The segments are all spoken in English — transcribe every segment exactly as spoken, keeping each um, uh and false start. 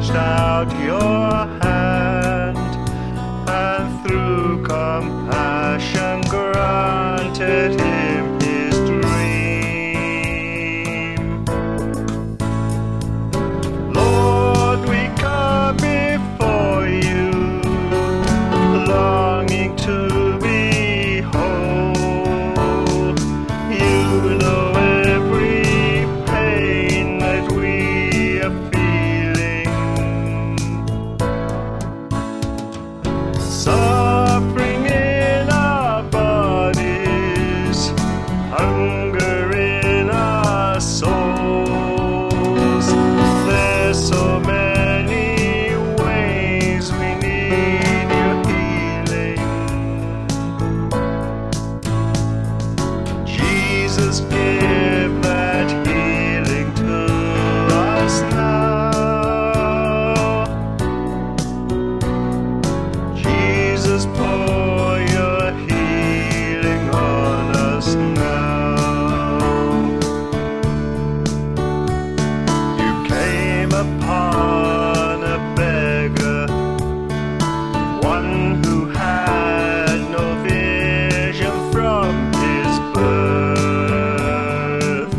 stretched out your hand, and through compassion granted him his dream. Lord, we come before you, longing to be whole. You know every pain that we are feeling, suffering in our bodies, hunger in our souls. There's so many ways we need your healing. Jesus, give that healing to us now. Jesus, pour your healing on us now. You came upon a beggar, one who had no vision from his birth.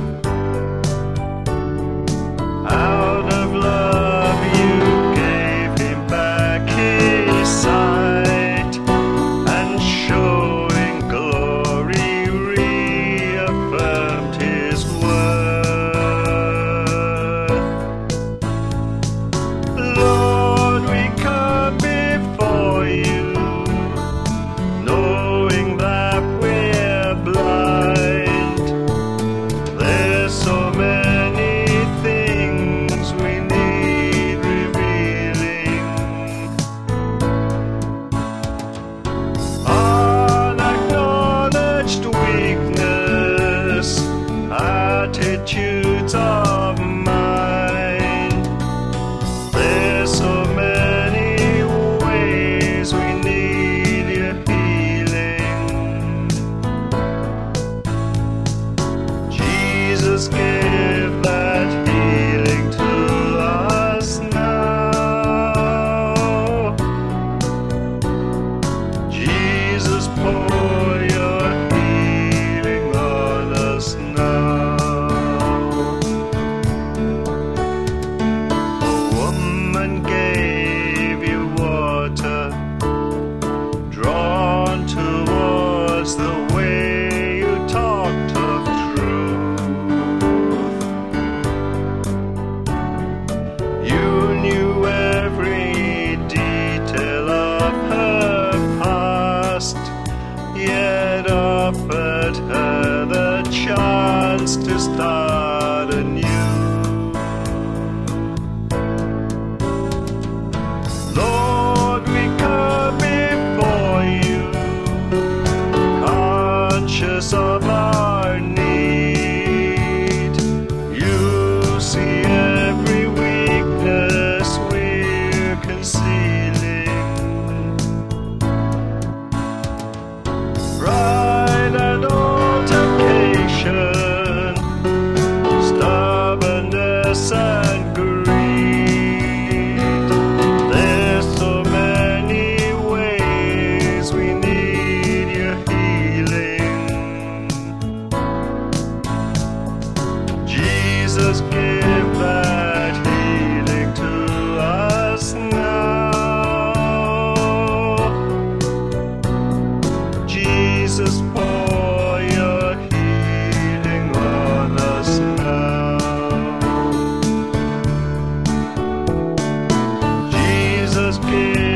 Out of love you gave him back his sight, and showing glory reaffirmed his worth. Lord, we come before you, knowing that we're blind. There's so many things we need revealing. Unacknowledged weakness, attitudes of mind. There's so many ways we need your healing. Jesus, give that healing to us now. Jesus, pour your healing on us now. A woman gave you water, drawn towards the way you talked of truth. You knew every detail of her past, yet offered her the chance to start anew. Lord, we come before you, conscious of our need. You see every weakness we're concealing. Pride and altercation, stubbornness and greed. There's so many ways we need your healing. Jesus, give that healing to us now. Jesus, pour your healing on us now. Jesus, give